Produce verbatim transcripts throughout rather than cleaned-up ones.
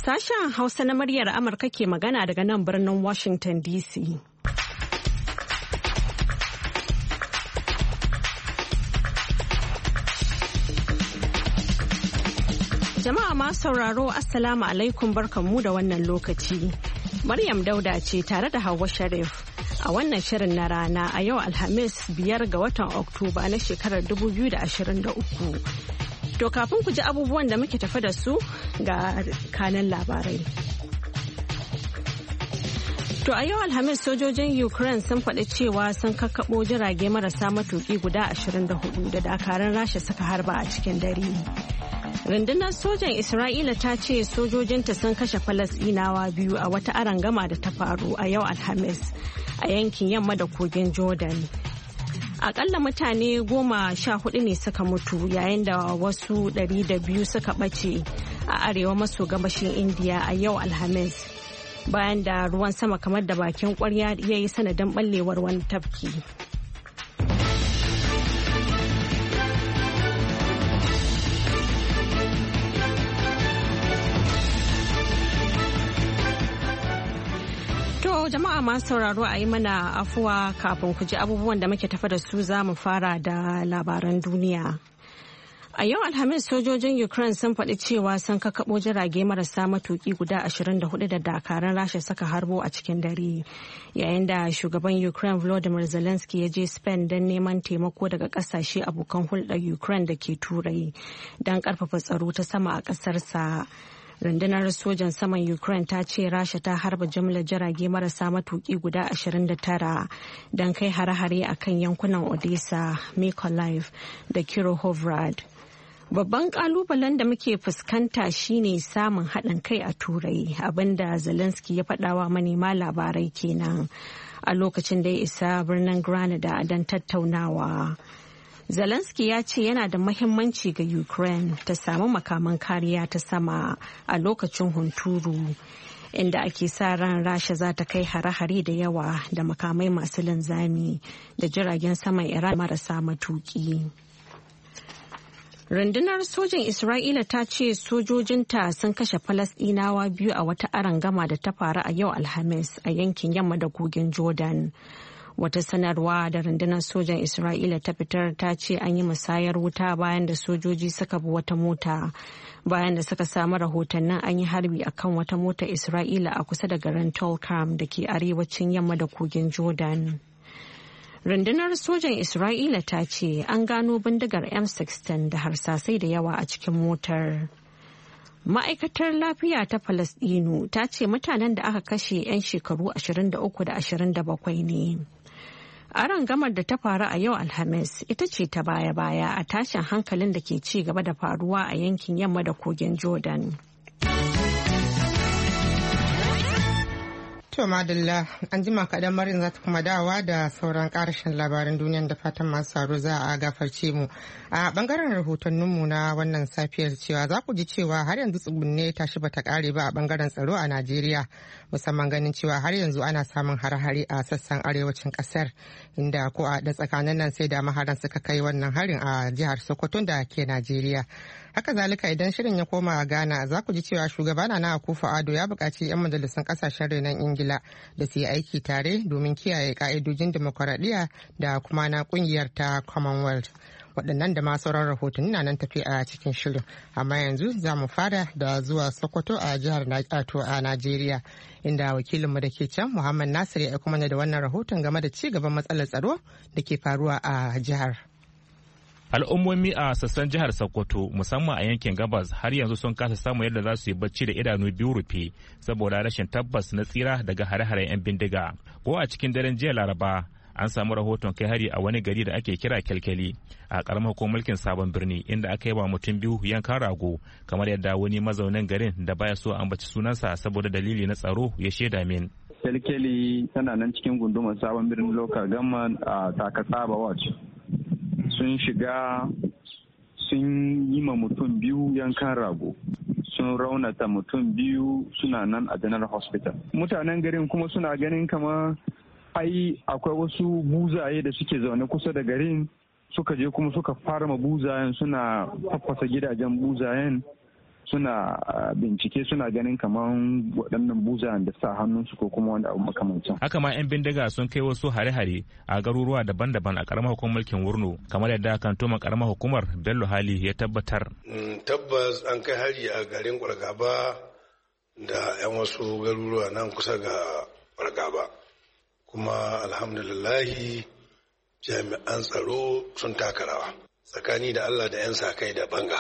Sashen Hausa na muryar Amurka ke magana daga nan birnin Washington D C. Jama'a masu sauraro Assalamu alaikum barkanmu da wannan lokaci. Maryam Dauda ce tare da Hauwa Sharif a wannan shirin na rana a yau Alhamis biyar ga watan Oktoba na shekarar dubu biyu da ashirin da uku. To kafin ku ji abubuwan da muke tafi da su ga kanan labarai. To a yau Alhamis sojojin Ukraine sun faɗi cewa sun kakkaɓo jirage marasa matuƙi guda ashirin da hudu da dakarun Rasha suka harba a cikin dare. Rundunar sojan Isra'ila ta ce sojojinta sun kashe Falasɗinawa biyu a wata arangama da ta faru a yau Alhamis a yankin yamma da kogin Jordan. Akalla mutane goma sha hudu ne suka mutu yayin da wasu ɗari da biyu suka ɓace a arewa maso gabashin Indiya a yau Alhamis bayan da ruwan sama kamar da bakin ƙwarya ya yi sanadin ɓallewar wani tafki. Jama'a masu sauraro a yi mana afuwa kafin ku ji abubuwan da muke tafa da su za mu fara da labaran duniya. A yau Alhamis sojojin Ukraine sun faɗi cewa sun kakkaɓo jirage marasa matuƙi guda ashirin da hudu da dakaran Rasha saka harbo a cikin dare. Yayin da shugaban Ukraine Volodymyr Zelensky ya je Spain don neman taimako daga ƙasashe abokan hulɗar Ukraine da ke Turai don ƙarfafa tsaro ta sama a ƙasarsa. Rundunar sojan saman Ukraine ta ce Rasha ta harba jimlar jirage marasa matuƙi guda ashirin da tara don kai hare-hare a kan yankunan Odessa, Mykolaiv da Kirohovrad. Babban kalubalen da muke fuskanta shine samun haɗin kai a Turai, abinda Zelensky ya faɗawa manema labarai kenan a lokacin da ya isa birnin Granada don tattaunawa. Zelensky ya ce yana da mahimmanci ga Ukraine ta samu makaman kariya ta sama a lokacin hunturu, inda ake sa ran Rasha za ta kai hare-hare da yawa da makamai masu linzami da jiragen saman Iran marasa matuki. Rundunar sojin Isra'ila ta ce sojojinta sun kashe Falasɗinawa biyu a wata arangama da ta faru a yau Alhamis a yankin yamma da kogin Jordan. Wata sanarwa da rundunar sojan Isra'ila ta fitar ta ce an yi musayar wuta bayan da sojoji suka bi wata mota bayan da suka samu rahotannin an yi harbi akan wata mota Isra'ila a kusa da garin Tulkarm da ke arewacin yamma da kogin Jordan. Rundunar sojan Isra'ila ta ce an gano bindigar M sixteen da harsasai da yawa a cikin motar. Ma'aikatar lafiya ta Falasɗinu ta ce mutanen da aka kashe 'yan shekaru ashirin da uku da ashirin da bakwai ne. Arangamar da ta faru a yau Alhamis ita ce ta baya-baya a tashin hankalin da ke ci gaba da faruwa a yankin yamma da kogin Jordan. To madalla an jima kaɗan Maryam za ta kuma dawa da sauran ƙarashin labaran duniyan da fatan masu saro za a gafarce mu. A bangaren rahotanninmu na wannan safiyar cewa za ku ji cewa har yanzu tsugunne tashi bata ƙare ba a bangaren tsaro a Najeriya, musamman ganin cewa har yanzu ana samun hare-hare a sassan arewacin ƙasar, inda ko a da tsakanin nan sai da maharan suka kai wannan harin a jihar Sokoto da ke Najeriya. Haka zalika idan shirin ya koma a Ghana za ku ji cewa shugaba Nana Akufo-Addo ya buƙaci 'yan majalisun ƙasashen renon Ingila da su yi aiki tare domin kiyaye ka'idojin demokuraɗiyya da kuma na ƙungiyar ta Commonwealth. Waɗannan da ma sauran rahotanni na nan tafi a cikin shirin. Amma yanzu za mu fara da zuwa Sokoto a jihar Nato a Najeriya, inda wakilinmu da ke can Muhammad Nasir ya aiko mana da wannan rahoton game da ci gaban matsalar tsaro da ke faruwa a jihar. Al'ummomi a sassan jihar Sokoto musamman a yankin gabas har yanzu sun kasa samun yadda za su yi bacci da idanu biyu rufe saboda rashin tabbas na tsira daga hare-haren 'yan bindiga. Ko a cikin daren jiya Laraba an samu rahoton kai hari a wani gari da ake kira Kyalkyali a karamar hukumar mulkin Sabon Birni, inda aka yi wa mutum biyu yankan rago, kamar yadda wani mazaunin garin da baya so ambaci sunansa saboda dalili na tsaro ya shaida min. Kyalkyali tana nan cikin gundumar Sabon Birni Local Government a Takasaba Watch. Sun shiga sun yi ma mutum biyu yankan rago, sun raunata mutum biyu, suna nan a General Hospital. Mutanen garin kuma suna ganin kama ai akwai wasu buzaye da suke zaune kusa da garin, suka je kuma suka fara ma buzayen, suna faffasa gidajen buzayen suna bincike suna ganin kamar waɗannan buzayen da sa hannunsu ko kuma wani abu makamancin. Haka ma 'yan bindiga sun kai wasu hare-hare a garuruwa daban-daban a karamar hukumar mulkin Wurno kamar yadda kan toma karamar hukumar Bello Hali ya tabbatar. Tabbas an kai hari a garin Kwargaba da 'yan wasu garuruwa nan kusa ga Kwargaba. Kuma alhamdulillahi jami'an tsaro sun taka rawa tsakani da Allah da 'yan sa-kai da banga.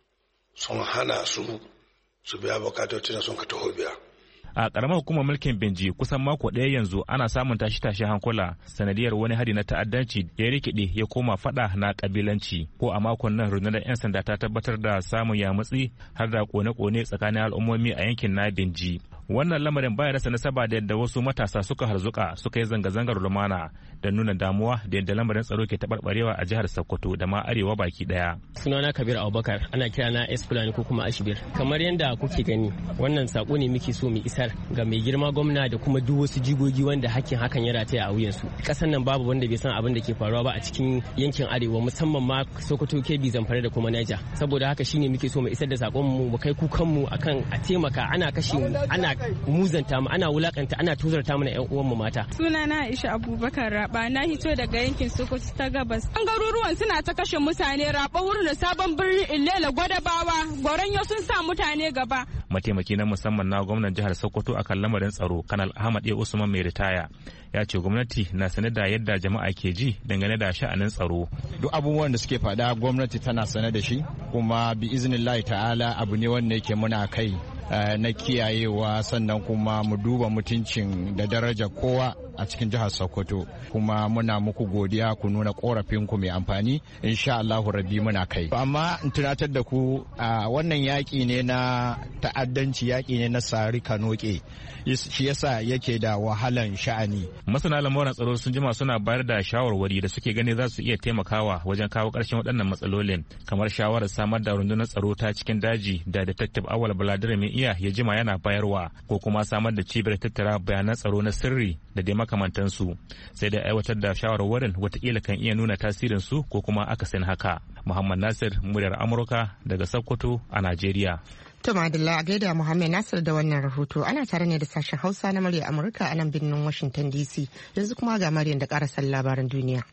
Sun hana su su biya bukatocin sun ka taho biya. A ƙaramar hukumar mulkin Benji kusan mako ɗaya yanzu ana samun tashi-tashi hankula sanadiyar wani hari na ta'addanci ya rikide ya koma fada na kabilanci. Ko a makon nan rundunar 'yan sanda ta tabbatar da samun yamutsi har da kone-kone tsakanin al'ummomi a yankin na Benji. Wannan lamarin baya rasa nasaba da yadda wasu matasa suka harzuka suka yi zanga-zangar lumana da nuna damuwa da yadda lamarin tsaro ke taɓarɓarewa a jihar Sokoto da ma arewa baki ɗaya. Sunana Kabir Abubakar, ana kira na Esplani ko kuma Ashbir. Kamar yadda kuke gani, wannan sako ne muke so mu isar ga mai girma gwamna da kuma duk wasu jigogi wanda hakkin hakan ya rataya a wuyansu. Kasan nan babu wanda bai san abin da ke faruwa ba a cikin yankin arewa musamman ma Sokoto, Kebbi, Zamfara da kuma Niger. Saboda haka shine muke so mu isar da sakon mu mu kai kukan mu akan a taimaka ana kashe ana muzanta mu ana wulakanta ana tuzarta mana ƴan uwan mu mata. Sunana Aisha Abubakar Raba, na hito daga yankin Sokoto ta Gabas. An garuruwan suna ta kashe mutane, Raba wurin da Sabon Birni, Illela, Gwadabawa, Goranyo sun sa mutane gaba. Mataimaki na musamman na gwamnan jihar Sokoto akan lamarin tsaro, Kanal Ahmad A. Usman mai ritaya, ya ce gwamnati na sane da yadda jama'a ke ji dangane da sha'anin tsaro. Duk abubuwan da suke faɗa gwamnati tana sane da shi, kuma bi iznillahi ta'ala abu ne wanda yake muna kai na kiyayewa, sannan kuma mu duba mutuncin da daraja kowa a cikin jihar Sokoto, kuma muna muku godiya ku nuna korafin ku mai amfani, insha Allahu rabbi muna kai. Amma in tunatar da ku wannan yaƙi ne na ta'addanci, yaƙi ne na sari kanoke, shi yasa yake da wahalan sha'ani. Masana lamuran tsaro sun jima suna bayar da shawarwari da suke gani za su iya taimakawa wajen kawo ƙarshen waɗannan matsalolin, kamar shawarar samar da rundunar tsaro ta cikin daji da Detective Awal Baladire mai iya ya jima yana bayarwa, ko kuma samar da cibiyar tattara bayanan tsaro na sirri da dai makamantansu. Sai da aiwatar da shawarwarin watakila kan iya nuna tasirin su ko kuma akasin haka. Muhammad Nasir, muryar Amurka daga Sokoto a Najeriya. To Madalla, a gaida Muhammad Nasir da wannan rahoto. Ana tare ne da sashen Hausa na muryar Amurka a nan birnin Washington D C. Yanzu kuma ga Maryam da ƙarasar labaran duniya.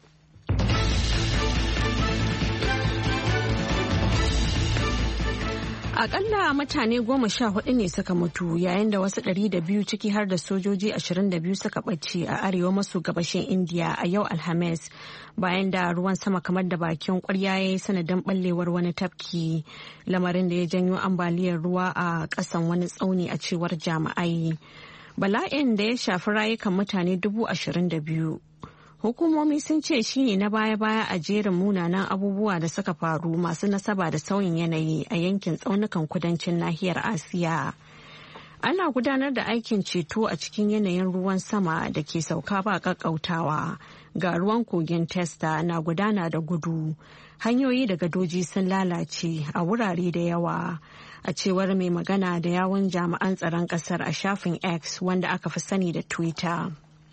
Akalla mutane goma sha hudu ne suka mutu yayin da wasu ɗari da biyu ciki har da sojoji ashirin da biyu suka ɓace a arewa maso gabashin Indiya a yau Alhamis bayan da ruwan sama kamar da bakin ƙwarya ya yi sanadin ɓallewar wani tafki, lamarin da ya janyo ambaliyar ruwa a ƙasan wani tsauni a cewar jami'ai. Bala'in da ya shafi rayukan mutane dubu ashirin da biyu. Hukumomi sun ce shi ne na baya-baya a jerin munanan abubuwa da suka faru masu nasaba da sauyin yanayi a yankin tsaunukan kudancin nahiyar Asiya. Ana gudanar da aikin ceto a cikin yanayin ruwan sama da ke sauka ba ƙaƙƙautawa. Ga ruwan kogin Testa na gudana da gudu. Hanyoyi da gadoji sun lalace a wurare da yawa. A cewar mai magana da yawun jami'an tsaron ƙasar a shafin X wanda aka fi sani da Twitter.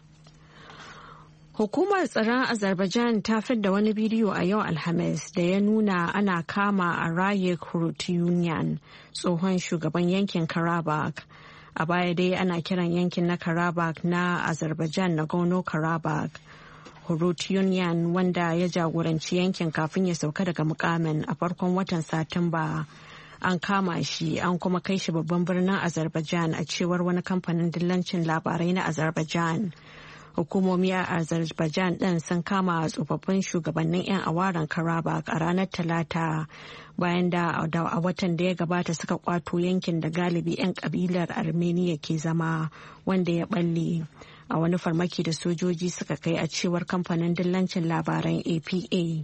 Hukumar tsaron Azerbaijan ta fidda wani bidiyo a yau Alhamis da ya nuna ana kama a Raye Kurutyunyan, tsohon shugaban yankin Karabakh. A baya dai ana kiran yankin na Karabakh na Azerbaijan Nagorno-Karabakh. Kurutyunyan, wanda ya jagoranci yankin kafin ya sauka daga mukamin a farkon watan Satumba. An kama shi an kuma kai shi babban birnin Azerbaijan a cewar wani kamfanin dillancin labarai na Azerbaijan. Hukumomi a Azerbaijan ɗin sun kama tsofaffin shugabannin 'yan awaren Karabakh a ranar Talata bayan da a watan da ya gabata suka kwato yankin da galibi 'yan kabilar Armenia ke zama wanda ya balle a wani farmaki da sojoji suka kai a cewar kamfanin dillancin labaran A P A.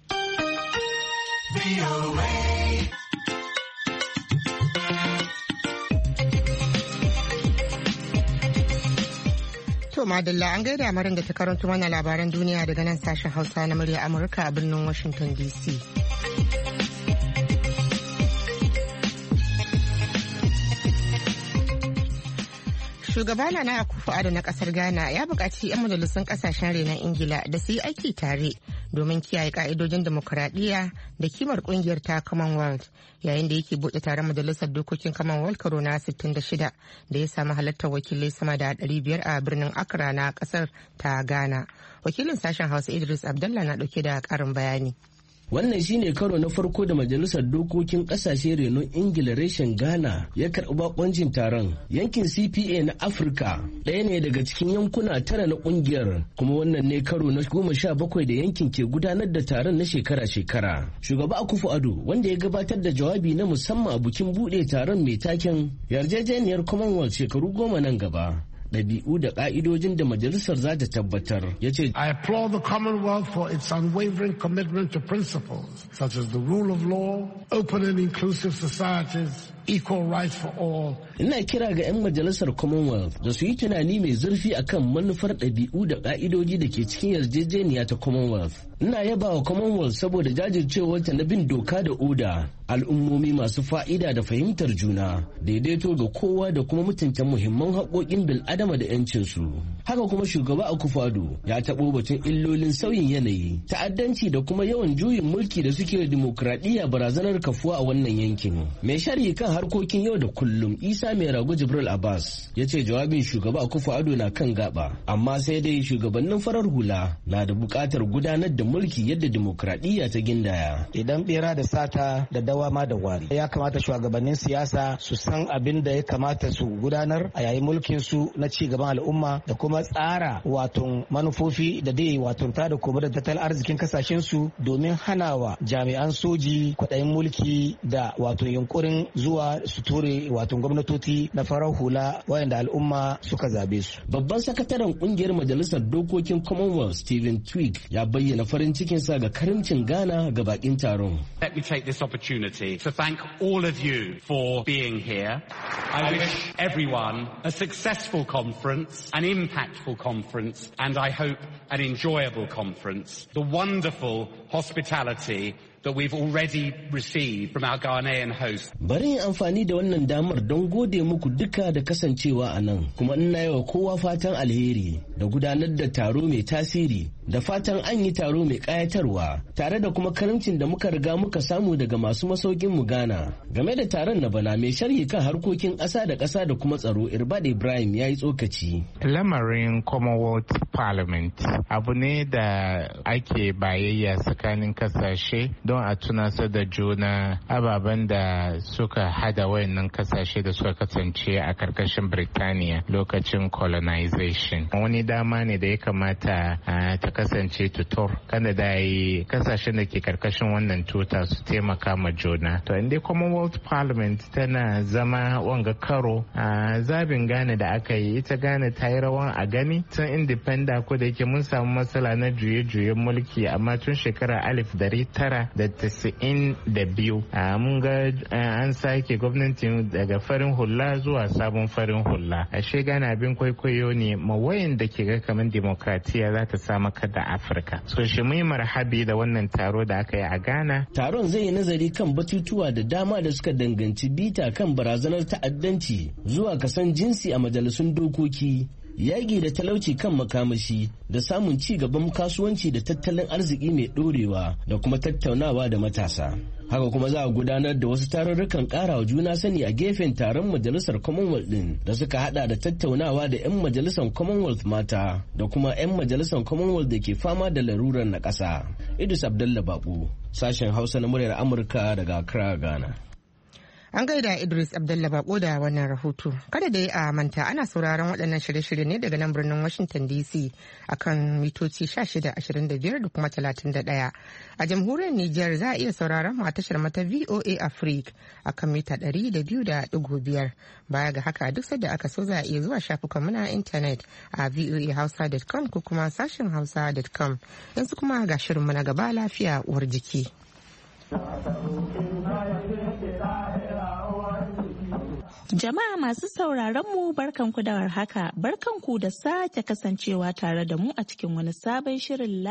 To Madalla, an gaida marin da ta karanto mana labaran duniya daga nan sashen Hausa na murya Amurka a birnin Washington D C. Shugaba Nana Akufo-Addo na kasar Ghana ya buƙaci 'yan majalisun ƙasashen renon Ingila da su yi aiki tare domin kiyaye ka'idojin demokuraɗiyya da kimar kungiyar ta Commonwealth yayin da yake buɗe taron majalisar dokokin Commonwealth karo na sittin da shida da ya samu halartar wakilai sama da ɗari biyar a birnin Accra na ƙasar ta Ghana. Wakilin sashen Hausa Idris Abdullah na ɗauke da ƙarin bayani. Wannan shine karo na farko da Majalisar Dokokin Kasashe Renon Ingila reshen Ghana ya karɓi bakoncin taron. Yankin C P A na Afirka ɗaya ne daga cikin yankuna tara na ƙungiyar, kuma wannan ne karo na goma sha bakwai da yankin ke gudanar da taron na shekara-shekara. Shugaba Akufo-Addo, wanda ya gabatar da jawabi na musamman a bikin buɗe taron mai taken yarjejeniyar Commonwealth shekaru goma nan gaba. ɗabi'u da ƙa'idojin da majalisar za ta tabbatar ya ce I applaud the Commonwealth for its unwavering commitment to principles such as the rule of law, open and inclusive societies, equal rights for all. Ina kira ga 'yan majalisar Commonwealth da su yi tunani mai zurfi akan manufar ɗabi'u da ƙa'idoji da ke cikin yarjejeniya ta Commonwealth. Ina yaba wa Commonwealth saboda jajircewarta na bin doka da oda, al'ummomi masu fa'ida da fahimtar juna, daidaito ga kowa da kuma mutunta muhimman haƙoƙin bil'adama da 'yancinsu. Haka kuma shugaba Akufo-Addo ya taɓo batun illolin sauyin yanayi, ta'addanci da kuma yawan juyin mulki da suke dimokuraɗiyya barazanar kafuwa a wannan yankin. Mai sharhi kan harkokin yau da kullum Isa Mai Rago Jibril Abbas ya ce jawabin shugaba Akufo-Addo na kan gaba, amma sai dai shugabannin farar hula na da buƙatar gudanar da mulki yadda dimokuraɗiyya ta gindaya. Idan bera da sata da dawa ma da wari, ya kamata shugabannin siyasa su san abin da ya kamata su gudanar a yayin mulkin su na ci gaban al'umma da kuma tsara wato manufofi da dai wato ta da kuma da tattalin arzikin kasashen su domin hanawa jami'an soji kwaɗayin mulki da wato yunkurin zuwa su ture wato gwamnatoci na farar hula wayanda al'umma suka zabe su. Babban sakataren kungiyar majalisar dokokin Commonwealth Stephen Twigg ya bayyana farin cikinsa ga karimcin Ghana ga bakin taron. Let me take this opportunity to thank all of you for being here. I wish everyone a successful conference, an impactful conference, and I hope an enjoyable conference. The wonderful hospitality that we've already received from our Ghanaian host. Bari yin amfani da wannan damar don gode muku duka da kasancewa a nan, kuma ina yi wa kowa fatan alheri da gudanar da taro mai tasiri, da fatan an yi taro mai ƙayatarwa, tare da kuma karimcin da muka riga muka samu daga masu masaukin mu Ghana. Game da taron na bana, mai sharhi kan harkokin ƙasa da ƙasa da kuma tsaro Irbad Ibrahim ya yi tsokaci. Lamarin Commonwealth Parliament abu ne da ake bayayya tsakanin kasashe don a tunasar da juna ababen da suka hada wayannan kasashe da suka kasance a karkashin Birtaniya lokacin colonization. Wani dama ne da ya kamata ta kasance tutor kada da yi kasashen da ke karkashin wannan tuta su taimaka ma juna. To inda Commonwealth Parliament tana zama wanga karo a zabin Ghana da aka yi, ita Ghana ta yi rawan a gani tun independent, ko da yake mun samu matsala na juye-juyen mulki, amma tun shekara alif dari tara da tasa'in da biyu mun ga an sake gwamnati daga farin hula zuwa sabon farin hula. Ashe Ghana abin kwaikwayo ne ma wayan da ke ga kamar demokratiya za ta samu kada Afirka. So shi mu yi marhabi da wannan taro da aka yi a Ghana. Taron zai yi nazari kan batutuwa da dama da suka danganci bita kan barazanar ta'addanci zuwa kasan jinsi a majalisun dokoki, yaƙi da talauci kan makamashi, da samun ci gaban kasuwanci da tattalin arziki mai ɗorewa, da kuma tattaunawa da matasa. Haka kuma za a gudanar da wasu tarurrukan ƙarawa juna sani a gefen taron majalisar Commonwealth ɗin, da suka hada da tattaunawa da 'yan majalisar Commonwealth mata da kuma 'yan majalisar Commonwealth da ke fama da larurar na ƙasa. Idris Abdallah Bako, sashen Hausa na muryar Amurka daga Accra, Ghana. An gaida Idris Abdullah Bako da wannan rahoto. Kada da a manta ana sauraron waɗannan shirye-shirye ne daga nan birnin Washington D C akan mitoci shida ashirin da biyar da kuma talatin da ɗaya. A jamhuriyar Nijar za a iya sauraron mu a tashar mata V O A Africa akan mita ɗari da biyu da ɗigo biyar. Baya ga haka duk sadda aka so za a iya zuwa shafukan mu na intanet a v o a hausa dot com ko kuma sashen hausa dot com. Yanzu kuma ga shirin mu na gaba, lafiya uwar jiki. Jama'a masu sauraron mu barkanku da warhaka, barkanku da sake kasancewa tare da mu a cikin wani sabon shirin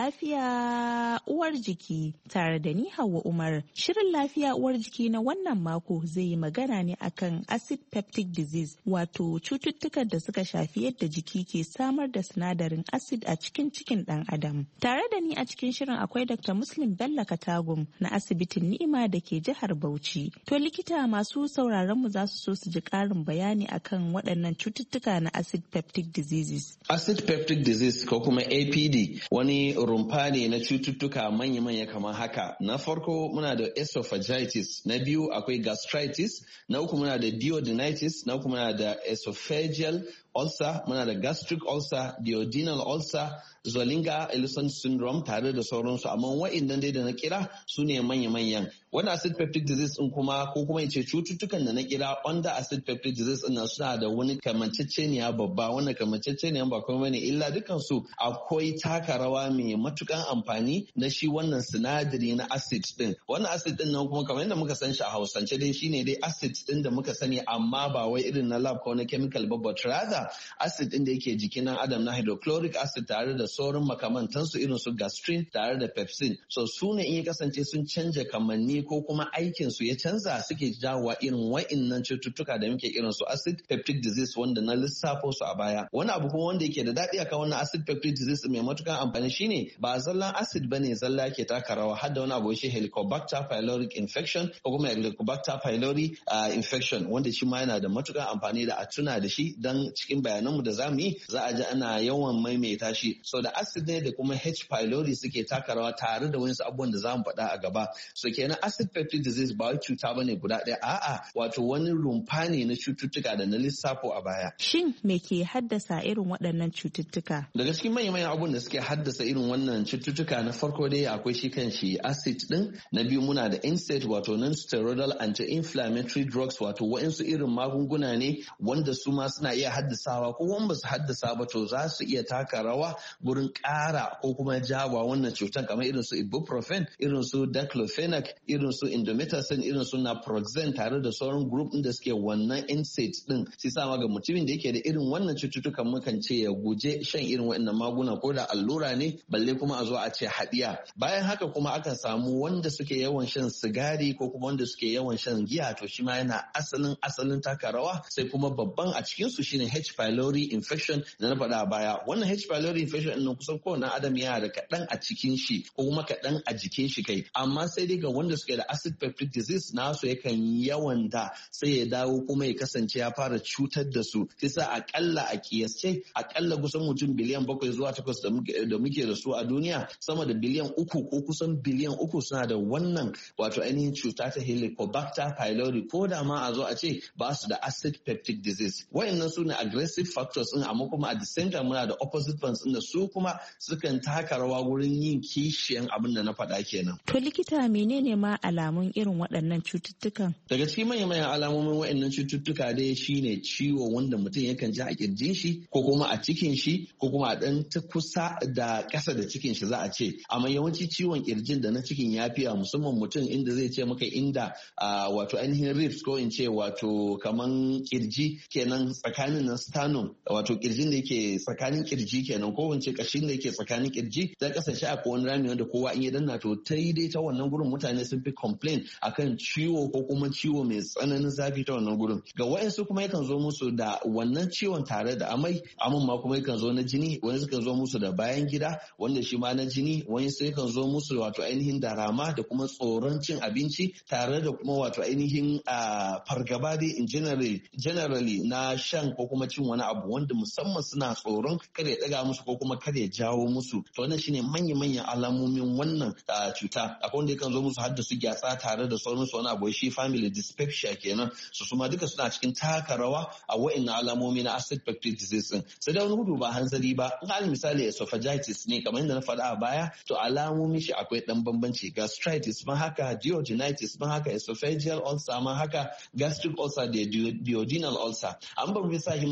lafiya uwar jiki tare da ni Hauwa Umar. Shirin lafiya uwar jiki na wannan mako zai yi magana ne akan acid peptic disease, wato cututtukan da suka shafi yadda jiki ke samar da sinadarin acid a cikin cikin dan adam. Tare da ni a cikin shirin akwai Doctor Muslim Bello Katagum na asibitin Ni'ima da ke jihar Bauchi. To likita, masu sauraron mu za su so su ji ƙarin bayani akan waɗannan cututtuka na acid peptic diseases. Acid peptic disease ko kuma A P D wani rumfa ne na cututtuka manya-manya kamar haka. Na farko muna da esophagitis, na biyu akwai gastritis, na uku muna da duodenitis, na uku muna da esophageal ulcer, muna da gastric ulcer, duodenal ulcer, Zollinger-Ellison syndrome tare da sauransu, amma wa'innan dai da na kira su ne manya-manyan. Wannan acid peptic disease din kuma ko kuma yace cututtukan da na kira under acid peptic disease din suna da wani kamanceceniya babba, wannan kamanceceniya ba kuma bane illa dukan su akwai taka rawa mai matukan amfani na shi wannan sinadari na acid din. Wannan acid din nan kuma kamar yadda muka san shi a Hausance dai shine dai acid din da muka sani, amma ba wai irin na lab ko na chemical ba, but rather acid din da yake jikin dan adam na hydrochloric acid tare da sauran makamantansu irin su gastrin tare da pepsin. So su ne in ya kasance sun canja kamanni ko kuma aikin su ya canza suke jawowa irin wa'innan cututtuka da muke irin su acid peptic disease wanda na lissafo su a baya. Wani abu kuma wanda yake da daɗi akan wannan acid peptic disease mai matukan amfani shine ba zallan acid bane zalla yake taka rawa, har da wani abu shi Helicobacter pylori infection ko kuma Helicobacter pylori uh, infection wanda shi ma yana da matukan amfani da a tuna da shi dan cikin bayananmu da zamu yi za a ji ana yawan maimaita shi. So da acid ne da kuma H. pylori suke taka rawa tare da wasu abubuwan da zamu faɗa a gaba. So kenan acid peptic disease ba cuta bane guda ɗaya, a'a wato wani rumfa ne na cututtuka da na lissafo a baya. Shin me ke haddasa irin waɗannan cututtuka? Daga cikin manyan abubuwan da suke haddasa irin wannan cututtuka, na farko dai akwai shi kan shi acid din, na biyu muna da N SAID wato non-steroidal anti-inflammatory drugs, wato wa'insu irin magunguna ne wanda su ma suna iya haddasawa ko wanda ba su haddasa ba to za su iya taka rawa gurin ƙara ko kuma jawa wannan cutar, kamar irin su ibuprofen, irin su diclofenac, irin su indomethacin, irin su naproxen tare da sauran group din da suke wannan N SAID din. Sai sama ga mutumin da yake da irin wannan cututtukan mukan ce ya guje shan irin waɗannan magunguna ko da allura ne, balle kuma a zo a ce haɗiya. Bayan haka kuma akan samu wanda suke yawan shan sigari ko kuma wanda suke yawan shan giya, to shi ma yana asalin asalin taka rawa. Sai kuma babban a cikin su shine H. pylori infection da na faɗa a baya. Wannan H. pylori infection ɗin kusan kowane adam yana da kaɗan a cikin shi ko kuma kaɗan a jikin shi kai, amma sai dai ga wanda suke da acid peptic disease nasu yakan yawan da sai ya dawo kuma ya kasance ya fara cutar da su. Sai akalla a kiyasce akalla kusan mutum biliyan bakwai zuwa takwas da muke da su a duniya, sama da biliyan uku ko kusan biliyan uku suna da wannan wato ainihin cuta ta Helicobacter pylori, ko da ma a zo a ce ba su da acid peptic disease. Wayannan su ne aggressive factors din, amma kuma at the same time muna da opposite ones din da su kuma sukan taka rawa wurin yin kishiyan abin da na faɗa kenan. To likita, menene ma alamun irin waɗannan cututtukan? Daga cikin manyan alamomin waɗannan cututtuka dai shine ciwo wanda mutum yakan ji a kirjin shi ko kuma a cikin shi ko kuma a ɗan ta kusa da ƙasa da cikin shi za a ce. Amma yawanci ciwon kirjin da na cikin ya fiya, musamman mutum inda zai ce maka inda wato ainihin ribs ko in ce wato kaman kirji kenan tsakanin na sternum, wato kirjin da yake tsakanin kirji kenan ko in ce kashin da yake tsakanin kirji zai kasance a wani rami wanda kowa in ya danna to ta yi dai ta wannan gurin mutane sun fi complain akan ciwo ko kuma ciwo mai tsananin zafi ta wannan gurin. Ga wa'ansu kuma yakan zo musu da wannan ciwon tare da amai, amin ma kuma yakan zo na jini, wani sukan zo musu da bayan gida wanda shi ma na jini, wani sai yakan zo musu wato ainihin da rama da kuma tsoron cin abinci tare da kuma wato ainihin fargaba dai in generally generally na shan ko kuma cin wani abu wanda musamman suna tsoron kada ya daga musu ko kuma kada ya jawo musu. To wannan shine manya-manyan alamomin wannan cuta. Akwai wanda yakan zo musu har da su gyatsa tare da sauransu, wani abu shi family dyspepsia kenan. Su suma duka suna cikin taka rawa a wa'annan alamomi na acid peptic disease din. Sai da wani gudu ba hanzari ba, in hali misali esophagitis ne kamar yadda na faɗa a baya, to alamomin shi akwai ɗan bambanci. Gastritis ma haka, duodenitis ma haka, esophageal ulcer ma haka, gastric ulcer da duodenal ulcer. An ba mu sa himma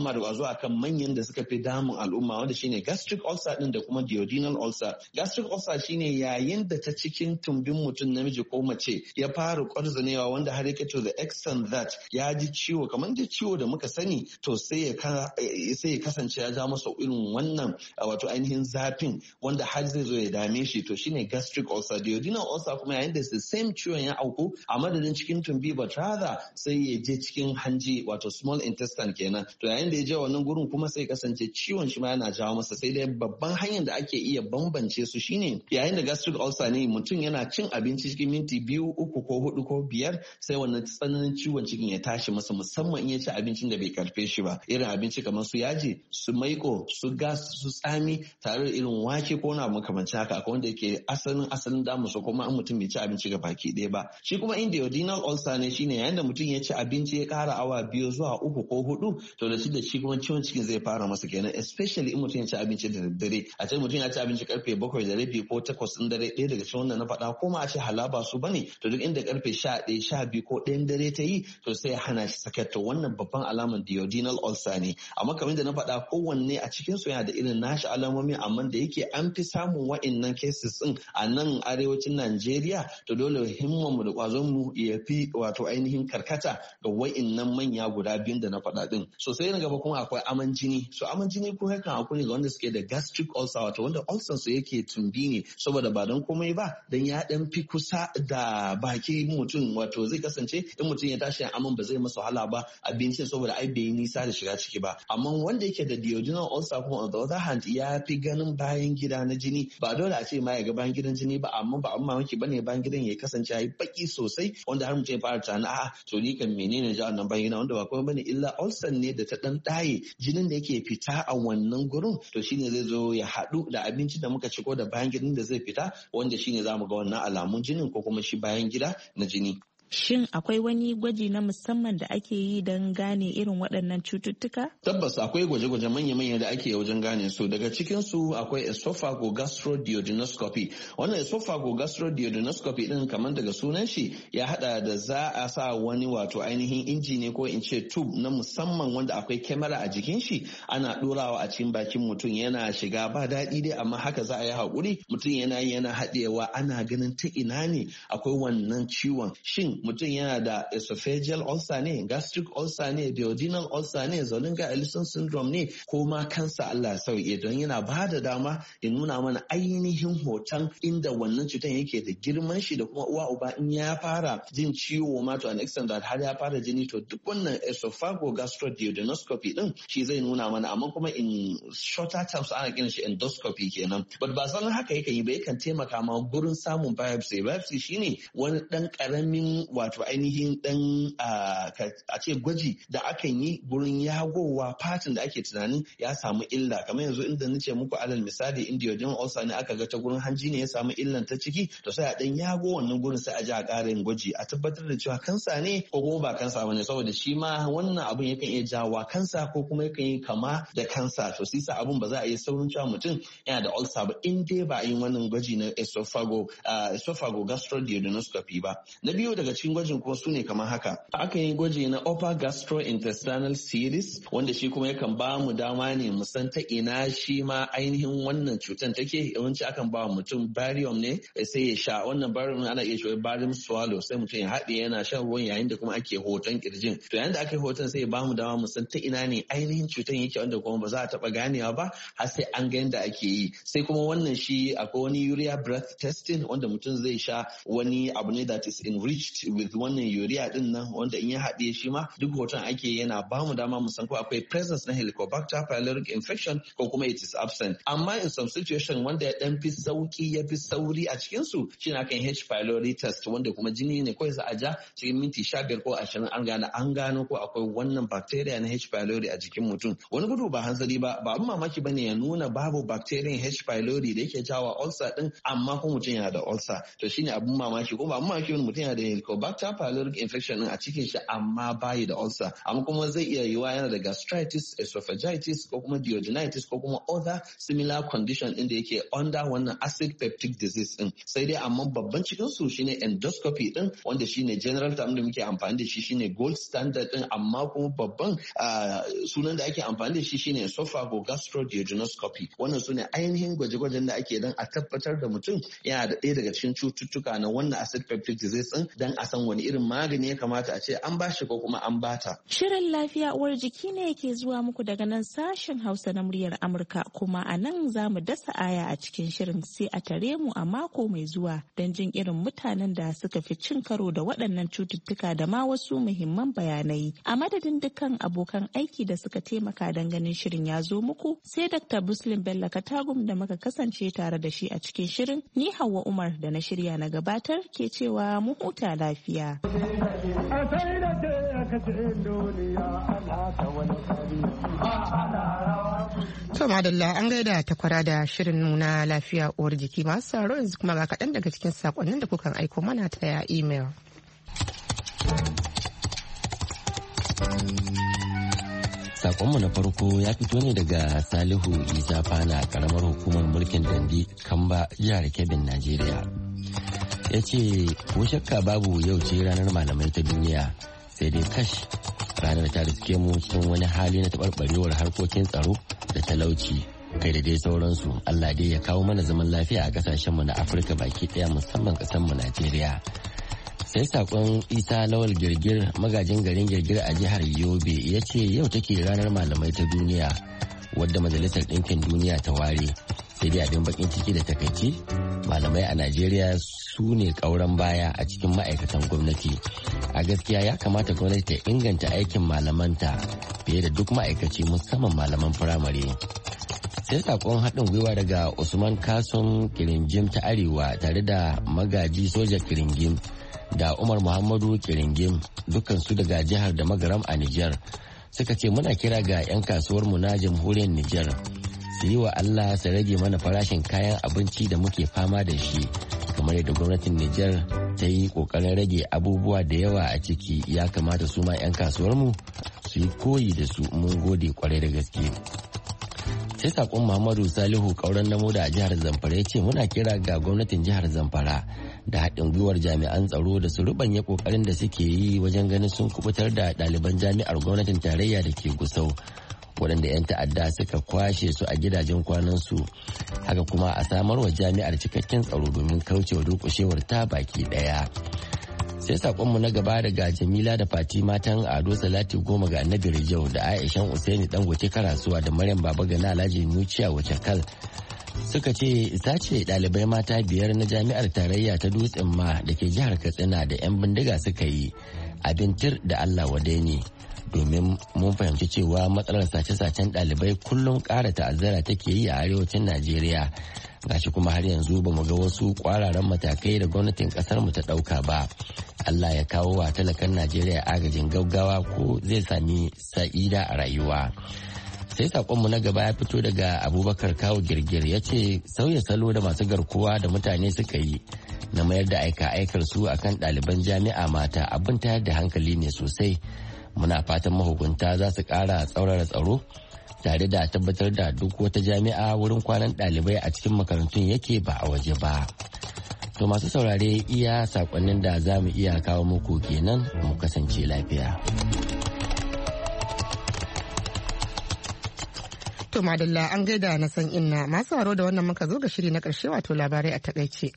himma da kwazo akan manyan da suka fi damun al'umma wanda shine gastric ulcer din da kuma duodenal ulcer. Gastric ulcer shine yayin da ta cikin tumbin mutum namiji ko mace ya fara kwarzanewa wanda har yake to the extent that ya ji ciwo kamar da ciwo da muka sani to sai ya sai ya kasance ya ja masa irin wannan wato ainihin zafin wanda har zai zo ya dame shi to shine gastric ulcer. Duodenal ulcer kuma yayin da the same ciwon ya auku a madadin cikin tumbi but rather sai ya je cikin hanji wato small intestine kenan to yayin da ya je wannan gurin kuma sai kasance ciwon shi ma yana jawo masa sai dai babban hanyar da ake iya bambance su shine yayin da gastric ulcer ne mutum yana cin abinci cikin minti biyu uku ko hudu ko biyar sai wannan tsananin ciwon cikin ya tashi masa musamman in ya ci abincin da bai karfe shi ba irin abinci kamar su yaji su maiko su gas su tsami tare da irin wake ko na makamancin haka akwai wanda yake asalin asalin damu su kuma an mutum bai ci abinci ga baki ɗaya ba. Shi kuma duodenal ulcer ne shine yayin da mutum ya ci abinci ya kara awa biyu zuwa uku ko hudu to da shi da shi kuma ciwon cikin zai fara masa kenan especially in mutum ya ci abinci da daddare a ce mutum ya ci abinci karfe bakwai da rabi ko takwas ɗin dare ɗaya daga cikin wannan na faɗa ko ma a ce halaba su bane to duk inda karfe sha ɗaya sha biyu ko ɗayan dare ta yi to sai ya hana shi sakat to wannan babban alaman duodenal ulcer ne amma kamar da na faɗa kowanne a cikin su yana da irin nashi alamomi amma da yake an fi samun wa'innan cases din a nan arewacin Najeriya to dole himman mu da kwazon mu ya fi wato ainihin karkata ga wa'innan manya guda biyun da na faɗa din. So sai na gaba kuma akwai aman jini. So aman jini ko yakan hakuri ga wanda suke da gastric ulcer wato wanda ulcer su yake tumbi ne saboda ba don komai ba dan ya dan fi kusa da baki mutum wato zai kasance in mutum ya tashi aman ba zai masa wahala ba abincin saboda ai bai nisa da shiga ciki ba amma wanda yake da duodenal ulcer kuma on the other hand ya fi ganin bayan gida na jini ba dole a ce ma ya ga bayan gidan jini ba amma ba amma mamaki bane bayan gidan ya kasance yayi baki sosai wanda har mutum ya fara tana a'a to ni kan menene ja wannan bayan gida wanda ba kuma bane illa ulcer ne da ta dan daye jinin da yake fita a wannan gurin to shine zai zo ya haɗu da abinci da muka ci ko da bayan gidan da zai fita wanda shine zamu ga wannan alamun jinin ko kuma shi bayan gida na jini. Shin akwai wani gwaji na musamman da ake yi don gane irin waɗannan cututtuka? Tabbas akwai gwaje-gwaje manya-manya da ake wajen gane su. Daga cikin su akwai esophagogastroduodenoscopy. Wannan esophagogastroduodenoscopy din kamar daga sunan shi ya hada da za a sa wani wato ainihin inji ne ko in ce tube na musamman wanda akwai kyamara a jikin shi ana ɗorawa a cikin bakin mutum yana shiga ba daɗi dai amma haka za a yi haƙuri mutum yana yi yana haɗewa ana ganin ta ina ne akwai wannan ciwon. Shin mutum yana da esophageal ulcer ne, gastric ulcer ne, duodenal ulcer ne, Zollinger-Ellison syndrome ne ko ma kansa Allah ya sauke don yana ba da dama ya nuna mana ainihin hoton inda wannan cutar yake da girman shi da kuma uwa uba in ya fara jin ciwo ma to an extent that har ya fara jini to duk wannan esophagogastroduodenoscopy din shi zai nuna mana amma kuma in shorter terms ana kiran shi endoscopy kenan but ba sanin haka yake yi ba yakan taimaka ma gurin samun biopsy biopsy shine wani dan karamin wato ainihin dan a ce gwaji da akan yi gurin yagowa fatin da ake tunanin ya samu illa kamar yanzu inda nace muku alal misali in duodenal ulcer ne aka ga ta gurin hanji ne ya samu illan ta ciki to sai a dan yago wannan gurin sai a ji a ƙara yin gwaji a tabbatar da cewa kansa ne ko kuma ba kansa bane saboda shi ma wannan abun yakan iya jawa kansa ko kuma yakan yi kama da kansa to sai sa abun ba za a yi saurin cewa mutum yana da ulcer ba in dai ba a yi wannan gwaji na esophago esophagogastroduodenoscopy ba. Na biyu daga cikin gwajin kuma su ne kamar haka. Aka yi gwaji na upper gastrointestinal series wanda shi kuma yakan ba mu dama ne mu san ta ina shi ma ainihin wannan cutar take yawanci akan ba mutum barium ne sai ya sha wannan barium ana iya cewa barium swallow sai mutum ya haɗe yana shan ruwan yayin da kuma ake hoton kirjin. To yayin da aka yi hoton sai ya ba mu dama mu san ta ina ne ainihin cutar yake wanda kuma ba za a taɓa ganewa ba har sai an ga yadda ake yi. Sai kuma wannan shi akwai wani urea breath testing wanda mutum zai sha wani abu ne that is enriched with wannan urea din nan wanda in ya haɗe shi ma duk hoton ake yana ba mu dama mu san ko akwai presence na Helicobacter pylori infection ko kuma it is absent. Amma in some situation wanda ya dan fi sauki ya fi sauri a cikin su shine akan H pylori test wanda kuma jini ne kawai za a ja cikin minti sha biyar ko ashirin an gane an gano ko akwai wannan bacteria na H pylori a jikin mutum. Wani gudu ba hanzari ba ba abin mamaki bane ya nuna babu bacterium H pylori da yake jawa ulcer din amma ko mutum yana da ulcer to shine abin mamaki ko ba abin mamaki mutum yana da helicobacter pylori infection a cikin shi amma bayi da ulcer, amma kuma zai iya yiwa yana da gastritis, esophagitis ko kuma duodenitis ko kuma other similar condition inda yake under wannan acid peptic disease din. Sai dai amma babban cikin su shine endoscopy din, wanda shine general term da muke amfani da shi shine gold standard din, amma kuma babban sunan da ake amfani da shi shine esophagogastroduodenoscopy. Wannan sune ainihin gwaje-gwajen da ake dan a tabbatar da mutum yana da ɗaya daga cikin cututtuka na wannan acid peptic disease din, dan a san wani irin magani ya kamata a ce an bashi ko kuma an bata. Shirin lafiya uwar jiki ne yake zuwa muku daga nan sashen Hausa na muryar Amurka, kuma a nan za mu dasa aya a cikin shirin, sai a tare mu a mako mai zuwa don jin irin mutanen da suka fi cin karo da waɗannan cututtuka da ma wasu muhimman bayanai. A madadin dukkan abokan aiki da suka taimaka don ganin shirin ya zo muku, sai Dakta Muslim Bello Katagum da muka kasance tare da shi a cikin shirin, ni Hauwa Umar da na shirya na gabatar ke cewa mu huta lafiya. To madalla an gaida takwara da shirin nuna lafiya uwar jiki, masu sauraro yanzu kuma ga kaɗan daga cikin sakonnin da kukan aiko mana ta ya email. Sakonmu na farko ya fito ne daga Salihu Isa Fana, karamar hukumar mulkin Dandi, Kamba, jihar Kebbin, Najeriya. Ya ce, ko shakka babu yau ce ranar malamai ta duniya, sai dai kash ranar ta riske mu cikin wani hali na taɓarɓarewar harkokin tsaro da talauci, kai da dai sauransu. Allah dai ya kawo mana zaman lafiya a ƙasashenmu na Afirka baki ɗaya, musamman ƙasarmu Najeriya. Sai sakon Isa Lawal Girgir, magajin garin Girgir a jihar Yobe, ya ce yau take ranar malamai ta duniya wadda Majalisar Ɗinkin Duniya ta ware. Sai dai abin bakin ciki da takaici, malamai a Najeriya su ne ƙauran baya a cikin ma'aikatan gwamnati. A gaskiya ya kamata gwamnati ta inganta aikin malamanta fiye da duk ma'aikaci, musamman malaman firamare. Sai sakon haɗin gwiwa daga Usman Kasum Kiringim ta Arewa tare da magaji soja Kiringim da Umar Muhammadu Kiringim, dukansu daga jihar da Magaram a Nijar, suka ce muna kira ga 'yan kasuwarmu na jamhuriyar Nijar su yi wa Allah su rage mana farashin kayan abinci da muke fama da shi, kamar yadda gwamnatin Nijar ta yi kokarin rage abubuwa da yawa a ciki. Ya kamata su ma 'yan kasuwarmu su yi koyi da su. Mun gode kwarai da gaske. Sai sakon Muhammadu Salihu Kauran Namoda a jihar Zamfara ya ce muna kira ga gwamnatin jihar Zamfara da haɗin gwiwar jami'an tsaro da su rubanya kokarin da suke yi wajen ganin sun kubutar da ɗaliban jami'ar gwamnatin tarayya da ke Gusau, waɗanda 'yan ta'adda suka kwashe su a gidajen kwanansu. Haka kuma a samar wa jami'ar cikakken tsaro domin kaucewa durƙushewar ta baki ɗaya. Sai sakonmu na gaba daga Jamila da Fatima tan Ado Salati Goma ga Annabi Rijau da Aishan Usaini Dangote Karasuwa da Maryam Babagana Alhaji Nuciya Wacakal, suka ce sace ɗalibai mata biyar na jami'ar tarayya ta Dutsen Ma da ke jihar Katsina da 'yan bindiga suka yi abin tir da Allah wadai ne, domin mun fahimci cewa matsalar sace-sacen ɗalibai kullum ƙara ta'azzara take yi a arewacin Najeriya. Gashi kuma har yanzu ba mu ga wasu kwararan matakai da gwamnatin kasar mu ta dauka ba. Allah ya kawo wa talakan Najeriya agajin gaggawa ko zai sami sa'ida a rayuwa. Sai sakonmu na gaba ya fito daga Abubakar Kawo Girgir, ya ce sauya salo da masu garkuwa da mutane suka yi na mayar da aika aikar su akan ɗaliban jami'a mata abin tayar da hankali ne sosai. Muna fatan mahukunta za su ƙara tsaurara tsaro tare da tabbatar da duk wata jami'a wurin kwanan ɗalibai a cikin makarantun yake ba a waje ba. To masu saurare iya sakonnin da za mu iya kawo muku kenan, mu kasance lafiya. To madalla an gaida na san inna, masu haro da wannan muka zo ga shiri na ƙarshe, wato labarai a takaice.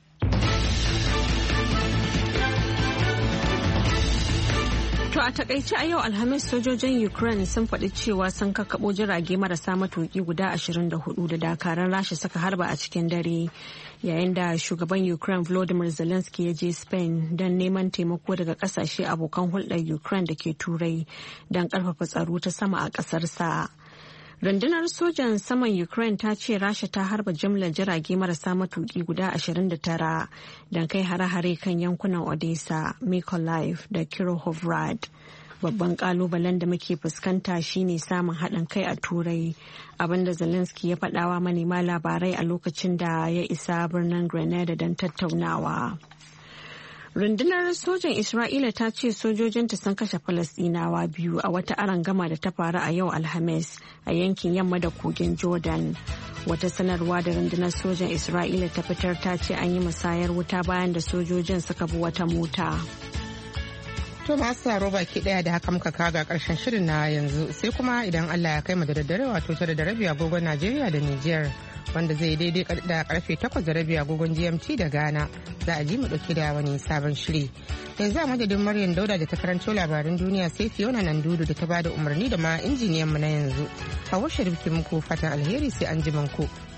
To a takaice a yau Alhamis sojojin Ukraine sun faɗi cewa sun kakkaɓo jirage marasa matuƙi guda ashirin da hudu da dakaran Rasha suka harba a cikin dare, yayin da shugaban Ukraine Volodymyr Zelensky ya je Spain don neman taimako daga ƙasashe abokan hulɗar Ukraine da ke Turai don ƙarfafa tsaro ta sama a ƙasarsa. Rundunar sojan saman Ukraine ta ce Rasha ta harba jimlar jirage marasa matuƙi guda ashirin da tara don kai hare-hare kan yankunan Odessa, Mykolaiv da Kirohovrad. Babban kalubalen da muke fuskanta shine samun haɗin kai a Turai, abinda Zelensky ya faɗawa manema labarai a lokacin da ya isa birnin Grenada don tattaunawa. Rundunar sojan Isra'ila ta ce sojojinta sun kashe Falasɗinawa biyu a wata arangama da ta faru a yau Alhamis a yankin yamma da kogin Jordan. Wata sanarwa da rundunar sojan Isra'ila ta fitar ta ce an yi musayar wuta bayan da sojojin suka bi wata mota. To masu saro baki daya da haka muka kaga karshen shirin na yanzu sai kuma idan Allah ya kai mu da daddare wato tare da rabi agogon Najeriya da Nijar. Wanda zai daidai da karfe takwas da rabi agogon G M T da Ghana za a ji mu dauke da wani sabon shiri. Yanzu a madadin Maryam Dauda da ta karanto labaran duniya sai Fiona Nandudu da ta bada umarni da ma injiniyan mu na yanzu. Hawa Sharif ke muku fatan alheri sai an ji ku.